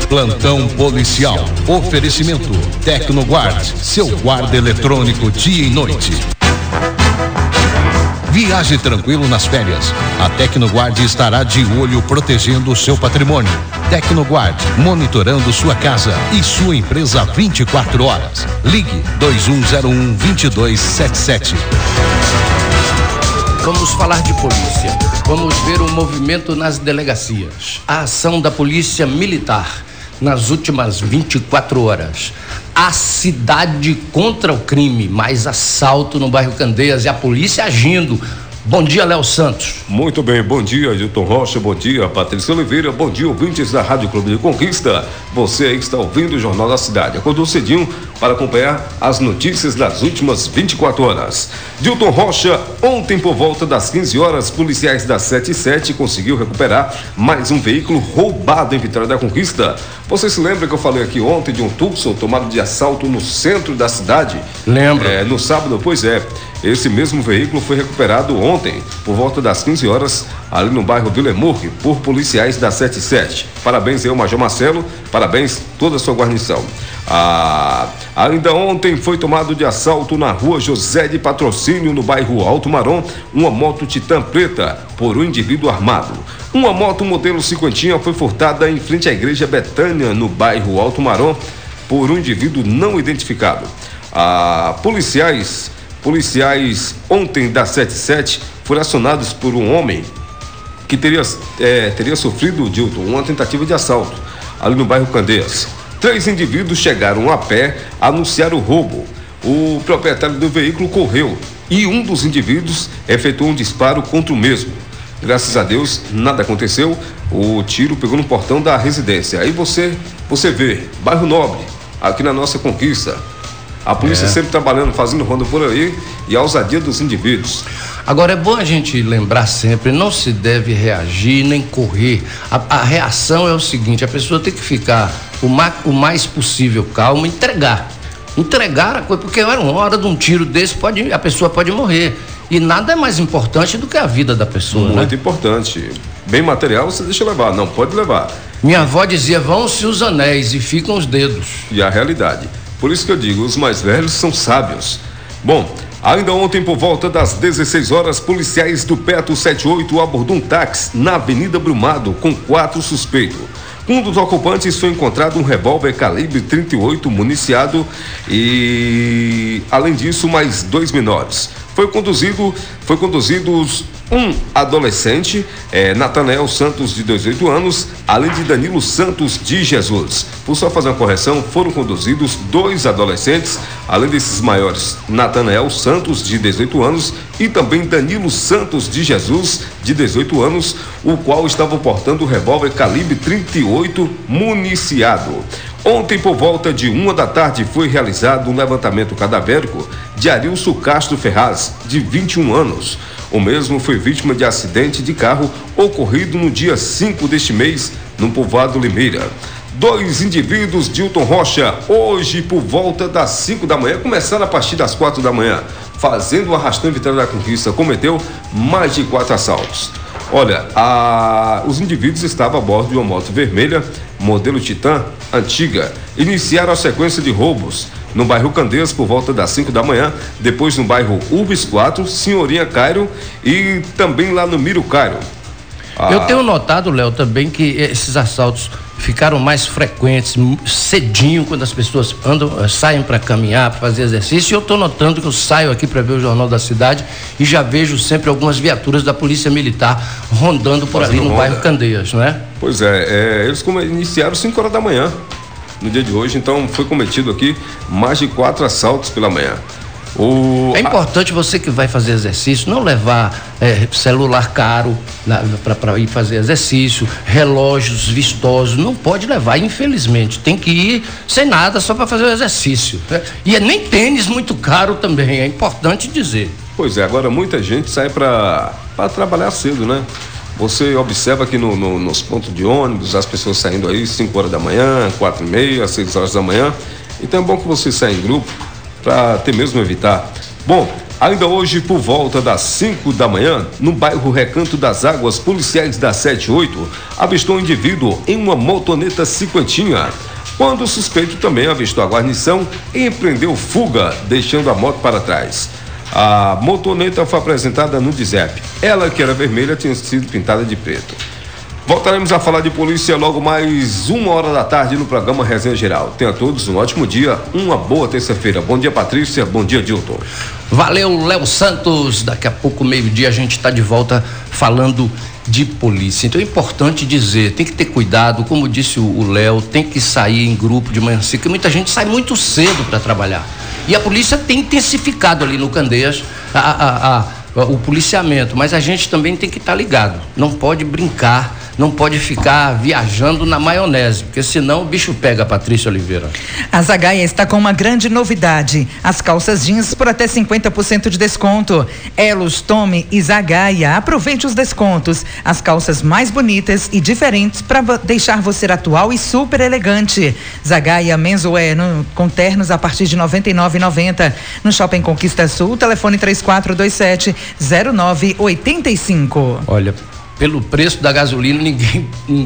Plantão policial. Oferecimento Tecnoguard, seu guarda eletrônico dia e noite. Viaje tranquilo nas férias. A Tecnoguard estará de olho protegendo o seu patrimônio. Tecnoguard, monitorando sua casa e sua empresa 24 horas. Ligue 2101-2277. Vamos falar de polícia. Vamos ver o movimento nas delegacias. A ação da Polícia Militar nas últimas 24 horas. A cidade contra o crime, mais assalto no bairro Candeias e a polícia agindo. Bom dia, Léo Santos. Muito bem, bom dia, Ailton Rocha, bom dia, Patrícia Oliveira, bom dia, ouvintes da Rádio Clube de Conquista. Você aí que está ouvindo o Jornal da Cidade. Acordou cedinho para acompanhar as notícias das últimas 24 horas. Ailton Rocha, ontem por volta das 15 horas, policiais da 77 conseguiu recuperar mais um veículo roubado em Vitória da Conquista. Você se lembra que eu falei aqui ontem de um Tucson tomado de assalto no centro da cidade? Lembro. No sábado, pois é. Esse mesmo veículo foi recuperado ontem, por volta das 15 horas, ali no bairro Vila Emurque, por policiais da 77. Parabéns aí ao Major Marcelo, parabéns toda a sua guarnição. Ainda ontem foi tomado de assalto na rua José de Patrocínio, no bairro Alto Marom, uma moto Titan preta por um indivíduo armado. Uma moto modelo cinquentinha foi furtada em frente à igreja Betânia, no bairro Alto Marom, por um indivíduo não identificado. Policiais ontem da 77 foram acionados por um homem que teria sofrido, Dilton, uma tentativa de assalto ali no bairro Candeias. 3 indivíduos chegaram a pé a anunciar o roubo. O proprietário do veículo correu e um dos indivíduos efetuou um disparo contra o mesmo. Graças a Deus, nada aconteceu. O tiro pegou no portão da residência. Aí você vê, bairro Nobre, aqui na nossa Conquista. A polícia sempre trabalhando, fazendo ronda por aí e a ousadia dos indivíduos. Agora é bom a gente lembrar sempre, não se deve reagir nem correr. A reação é o seguinte, a pessoa tem que ficar o mais possível calma, entregar a coisa, porque era uma hora de um tiro desse, a pessoa pode morrer. E nada é mais importante do que a vida da pessoa, Muito importante. Bem material você deixa levar, não pode levar. Minha avó dizia, vão-se os anéis e ficam os dedos. E a realidade. Por isso que eu digo, os mais velhos são sábios. Bom, ainda ontem por volta das 16 horas, policiais do Petro 78 abordou um táxi na Avenida Brumado com 4 suspeitos. Um dos ocupantes foi encontrado um revólver calibre 38 municiado e, além disso, mais 2 menores. Foi conduzidos um adolescente, Natanael Santos, de 18 anos, além de Danilo Santos de Jesus. Por só fazer uma correção, foram conduzidos 2 adolescentes, além desses maiores, Natanael Santos, de 18 anos, e também Danilo Santos de Jesus, de 18 anos, o qual estava portando o revólver calibre 38 municiado. Ontem, por volta de 1 da tarde, foi realizado um levantamento cadavérico de Arilson Castro Ferraz, de 21 anos. O mesmo foi vítima de acidente de carro ocorrido no dia 5 deste mês, no povoado Limeira. 2 indivíduos de Ailton Rocha, hoje por volta das 5 da manhã, começaram a partir das 4 da manhã, fazendo um arrastão em Vitória da Conquista, cometeu mais de 4 assaltos. Olha, os indivíduos estavam a bordo de uma moto vermelha, modelo Titan, antiga. Iniciaram a sequência de roubos no bairro Candeias por volta das 5 da manhã, depois no bairro Urbis 4, Senhorinha Cairo e também lá no Miro Cairo. Eu tenho notado, Léo, também que esses assaltos ficaram mais frequentes cedinho, quando as pessoas saem para caminhar, para fazer exercício. E eu estou notando que eu saio aqui para ver o Jornal da Cidade e já vejo sempre algumas viaturas da Polícia Militar rondando por ali no bairro Candeias, não é? Pois é, eles iniciaram 5 horas da manhã no dia de hoje, então foi cometido aqui mais de 4 assaltos pela manhã. É importante você que vai fazer exercício não levar celular caro para ir fazer exercício, relógios vistosos, não pode levar, infelizmente. Tem que ir sem nada, só para fazer o exercício. E nem tênis muito caro também, é importante dizer. Pois é, agora muita gente sai para trabalhar cedo, né? Você observa que nos pontos de ônibus, as pessoas saindo aí 5 horas da manhã, 4h30, 6 horas da manhã. Então é bom que você saia em grupo, para até mesmo evitar. Bom, Ainda hoje, por volta das 5 da manhã, no bairro Recanto das Águas, policiais da 78 avistou um indivíduo em uma motoneta cinquentinha. Quando o suspeito também avistou a guarnição e empreendeu fuga, deixando a moto para trás. A motoneta foi apresentada no DIZEP. Ela, que era vermelha, tinha sido pintada de preto. Voltaremos a falar de polícia logo mais 1h da tarde no programa Resenha Geral. Tenha todos um ótimo dia, uma boa terça-feira. Bom dia, Patrícia. Bom dia, Dilton. Valeu, Léo Santos. Daqui a pouco, meio-dia, a gente está de volta falando de polícia. Então é importante dizer, tem que ter cuidado, como disse o Léo, tem que sair em grupo de manhã cedo, porque muita gente sai muito cedo para trabalhar. E a polícia tem intensificado ali no Candeias o policiamento, mas a gente também tem que estar ligado. Não pode brincar, não pode ficar viajando na maionese, porque senão o bicho pega, Patrícia Oliveira. A Zagaia está com uma grande novidade: as calças jeans por até 50% de desconto. Elos, Tome e Zagaia, aproveite os descontos. As calças mais bonitas e diferentes para deixar você atual e super elegante. Zagaia Menswear com ternos a partir de R$ 99,90. No Shopping Conquista Sul, telefone 3427-0985. Olha, pelo preço da gasolina, ninguém